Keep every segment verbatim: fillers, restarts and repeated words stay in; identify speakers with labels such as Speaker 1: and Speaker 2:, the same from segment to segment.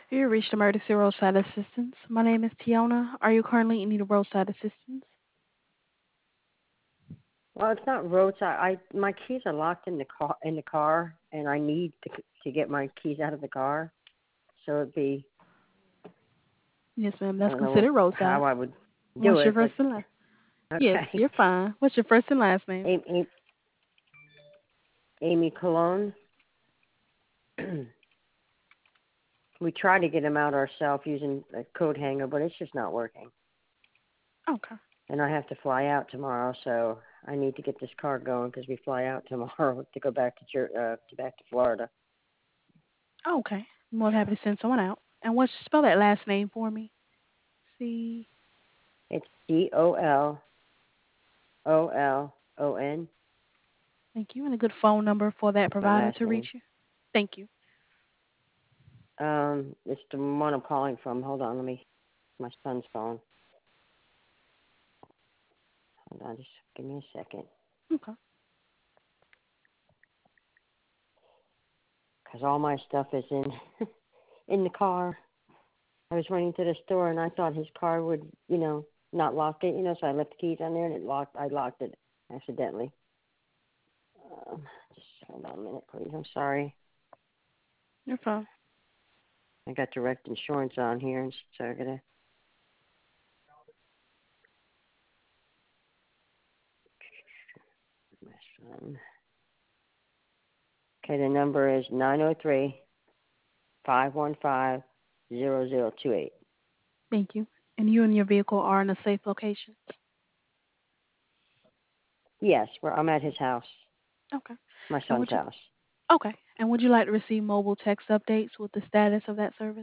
Speaker 1: You reached emergency roadside assistance. My name is Tiona. Are you currently in need of roadside assistance?
Speaker 2: Well, it's not roadside. I my keys are locked in the car in the car, and I need to to get my keys out of the car. So it'd be
Speaker 1: Yes, ma'am.
Speaker 2: I
Speaker 1: That's
Speaker 2: don't know
Speaker 1: considered roadside.
Speaker 2: how I would do
Speaker 1: What's your
Speaker 2: it,
Speaker 1: first
Speaker 2: but
Speaker 1: and last? Yes,
Speaker 2: okay.
Speaker 1: you're fine. What's your first and last name?
Speaker 2: Amy, Amy Cologne. We tried to get him out ourselves using a coat hanger, but it's just not working.
Speaker 1: Okay.
Speaker 2: And I have to fly out tomorrow, so I need to get this car going because we fly out tomorrow to go back to Jer- uh, to back to Florida.
Speaker 1: Okay. I'm more than happy to send someone out. And what's spell that last name for me? C.
Speaker 2: It's D O L O L O N.
Speaker 1: Thank you. And a good phone number for that
Speaker 2: My
Speaker 1: provider
Speaker 2: last
Speaker 1: to reach
Speaker 2: name.
Speaker 1: you. Thank you.
Speaker 2: Um, it's the one I'm calling from. Hold on, let me. My son's phone. Hold on, just give me a second.
Speaker 1: Okay.
Speaker 2: Cause all my stuff is in in the car. I was running to the store and I thought his car would, you know, not lock it, you know, so I left the keys on there and it locked. I locked it accidentally. Um, just hold on a minute, please. I'm sorry.
Speaker 1: You're fine.
Speaker 2: I got direct insurance on here, and so I gotta. My son. Okay, the number is nine zero three five one five zero zero two eight.
Speaker 1: Thank you. And you and your vehicle are in a safe location?
Speaker 2: Yes, where I'm at his house,
Speaker 1: Okay.
Speaker 2: my
Speaker 1: And
Speaker 2: son's
Speaker 1: would you
Speaker 2: house.
Speaker 1: Okay. And would you like to receive mobile text updates with the status of that service?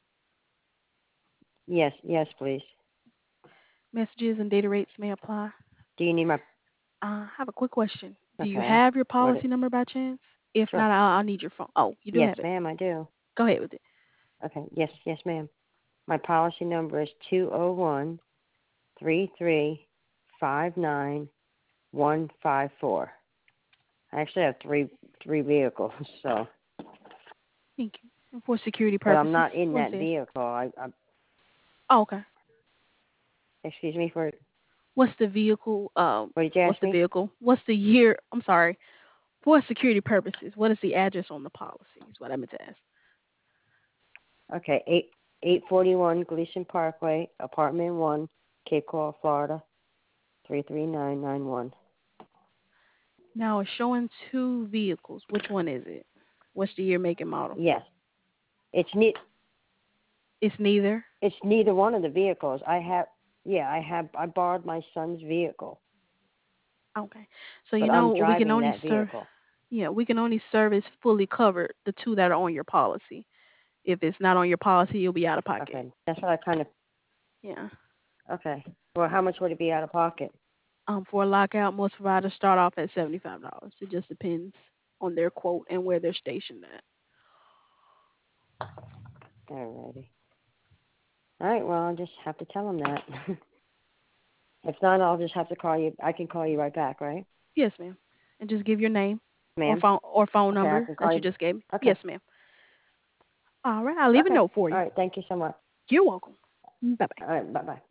Speaker 2: Yes, yes, please.
Speaker 1: Messages and data rates may apply.
Speaker 2: Do you need my?
Speaker 1: Uh, I have a quick question. Do you
Speaker 2: Okay.
Speaker 1: have your
Speaker 2: What?
Speaker 1: policy number by chance? If
Speaker 2: Sure.
Speaker 1: not, I'll, I'll need your phone. Oh, you do
Speaker 2: Yes,
Speaker 1: have it.
Speaker 2: ma'am, I do.
Speaker 1: Go ahead with it.
Speaker 2: Okay. Yes, yes, ma'am. My policy number is two zero one three three five nine one five four. I actually have three three vehicles, so
Speaker 1: Thank you. And for security
Speaker 2: but I'm
Speaker 1: purposes,
Speaker 2: not in
Speaker 1: what is
Speaker 2: that
Speaker 1: it?
Speaker 2: vehicle. I, I
Speaker 1: Oh, okay.
Speaker 2: excuse me for
Speaker 1: What's the vehicle? Um,
Speaker 2: what did you
Speaker 1: what's
Speaker 2: ask
Speaker 1: the
Speaker 2: me?
Speaker 1: vehicle? What's the year? I'm sorry. For security purposes, what is the address on the policy? Is what I meant to ask.
Speaker 2: Okay, eight eight forty one Gleason Parkway, apartment one, Cape Coral, Florida, three three nine nine one.
Speaker 1: Now it's showing two vehicles. Which one is it? What's the year, make, and model?
Speaker 2: Yes, it's ne-
Speaker 1: It's neither.
Speaker 2: it's neither one of the vehicles. I have yeah, I have I borrowed my son's vehicle,
Speaker 1: Okay. So you
Speaker 2: but I'm
Speaker 1: know we can
Speaker 2: driving
Speaker 1: only
Speaker 2: that
Speaker 1: serve.
Speaker 2: vehicle.
Speaker 1: Yeah, we can only service fully covered the two that are on your policy. If it's not on your policy, you'll be out of pocket.
Speaker 2: Okay, that's what I kind of
Speaker 1: Yeah.
Speaker 2: okay. Well, how much would it be out of pocket?
Speaker 1: Um, for a lockout, most providers start off at seventy-five dollars. It just depends on their quote and where they're stationed at.
Speaker 2: Alrighty. All right. Well, I'll just have to tell him that. If not, I'll just have to call you. I can call you right back, right,
Speaker 1: Yes, ma'am. And just give your name or
Speaker 2: ma'am?
Speaker 1: phone or phone
Speaker 2: Okay, I
Speaker 1: number
Speaker 2: can
Speaker 1: that
Speaker 2: call
Speaker 1: you
Speaker 2: you.
Speaker 1: just gave me.
Speaker 2: Okay.
Speaker 1: Yes, ma'am. All right, I'll leave a
Speaker 2: Okay.
Speaker 1: note for
Speaker 2: All
Speaker 1: you.
Speaker 2: right. Thank you so much.
Speaker 1: You're welcome. Bye bye.
Speaker 2: All right. Bye bye.